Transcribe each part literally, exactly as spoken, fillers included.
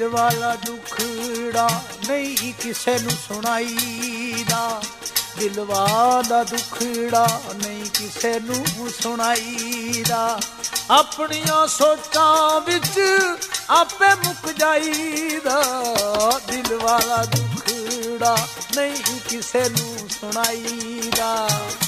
ਦਿਲ ਵਾਲਾ ਦੁਖੜਾ ਨਹੀਂ ਕਿਸੇ ਨੂੰ ਸੁਣਾਈਦਾ, ਦਿਲ ਵਾਲਾ ਦੁਖੜਾ ਨਹੀਂ ਕਿਸੇ ਨੂੰ ਸੁਣਾਈਦਾ। ਆਪਣੀਆਂ ਸੋਚਾਂ ਵਿੱਚ ਆਪੇ ਮੁੱਕ ਜਾਈਦਾ, ਦਿਲ ਵਾਲਾ ਦੁਖੜਾ ਨਹੀਂ ਕਿਸੇ ਨੂੰ ਸੁਣਾਈਦਾ।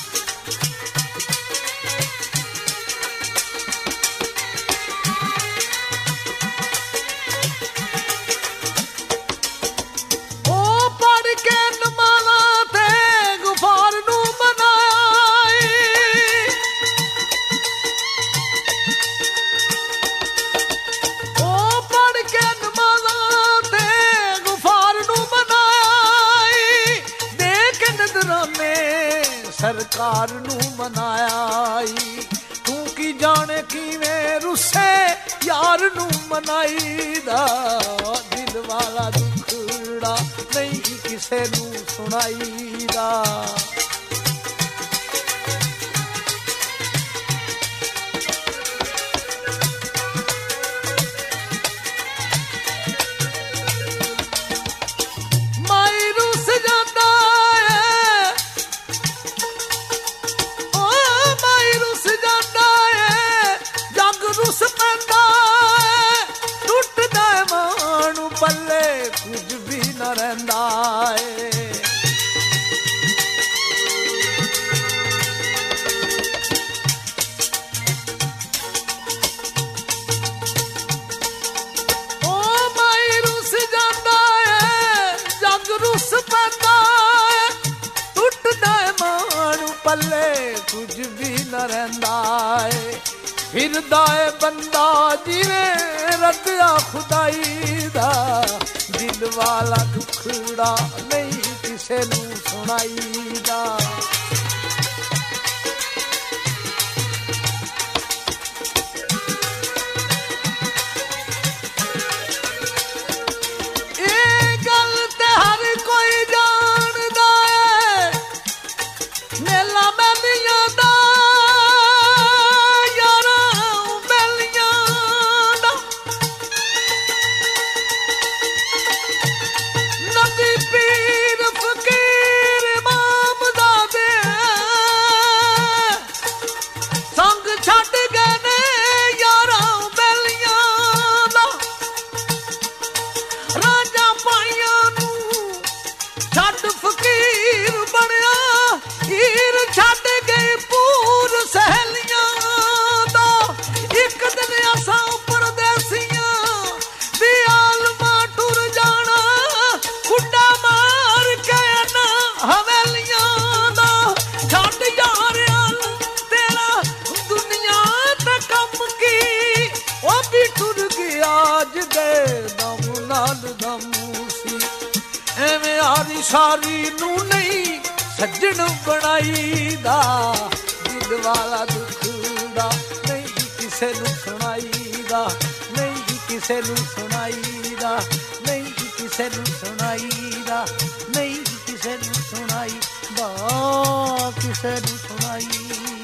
ਸਰਕਾਰ ਨੂੰ ਮਨਾਈ, ਤੂੰ ਕੀ ਜਾਣੇ ਕਿਵੇਂ ਰੁੱਸੇ ਯਾਰ ਨੂੰ ਮਨਾਈਦਾ, ਦਿਲ ਵਾਲਾ ਦੁਖੜਾ ਨਹੀਂ ਕਿਸੇ ਨੂੰ ਸੁਣਾਈਦਾ। ਪੱਲੇ ਕੁਝ ਵੀ ਨਾ ਰਹਿੰਦਾ ਏ, ਓ ਮਾਈ ਰੁੱਸ ਜਾਂਦਾ ਏ, ਜੱਗ ਰੁੱਸ ਪੈਂਦਾ ਏ, ਟੁੱਟਦਾ ਏ ਮਾਣ ਪੱਲੇ ਕੁਝ ਵੀ ਨਾ ਰਹਿੰਦਾ ਏ। ਫਿਰਦਾ ਏ ਬੰਦਾ ਜਿਵੇਂ ਰੱਦਿਆ ਖੁਦਾਈ ਦਾ, ਦਿਲ ਵਾਲਾ ਦੁਖੜਾ ਨਹੀਂ ਕਿਸੇ ਨੂੰ ਸੁਣਾਈਦਾ। ਇਹ ਗੱਲ ਤੇ ਹਰ ਕੋਈ ਜਾਣਦਾ ਏ, ਮੇਲਾ ਮਹਿੰਦੀਆਂ ਦਾ ਐਵੇਂ ਆਰੀ ਸਾਰੀ ਨੂੰ ਨਹੀਂ ਸੱਜਣ ਬਣਾਈਦਾ, ਦਿਲ ਵਾਲਾ ਦੁਖੜਾ ਨਹੀਂ ਕਿਸੇ ਨੂੰ ਸੁਣਾਈਦਾ, ਨਹੀਂ ਕਿਸੇ ਨੂੰ ਸੁਣਾਈਦਾ, ਨਹੀਂ ਕਿਸੇ ਨੂੰ ਸੁਣਾਈਦਾ, ਨਹੀਂ ਕਿਸੇ ਨੂੰ ਸੁਣਾਈਦਾ, ਕਿਸੇ ਨੂੰ ਸੁਣਾਈ।